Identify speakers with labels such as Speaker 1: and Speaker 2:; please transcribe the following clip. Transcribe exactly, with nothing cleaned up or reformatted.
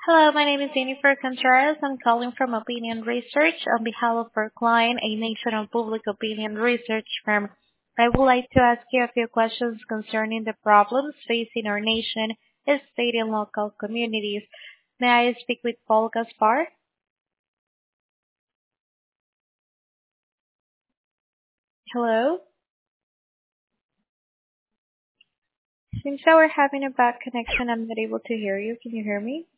Speaker 1: Hello, my name is Jennifer Contreras. I'm calling from Opinion Research on behalf of our client, a national public opinion research firm. I would like to ask you a few questions concerning the problems facing our nation, state, and local communities. May I speak with Paul Gaspar? Hello? Seems that we're having a bad connection. I'm not able to hear you. Can you hear me?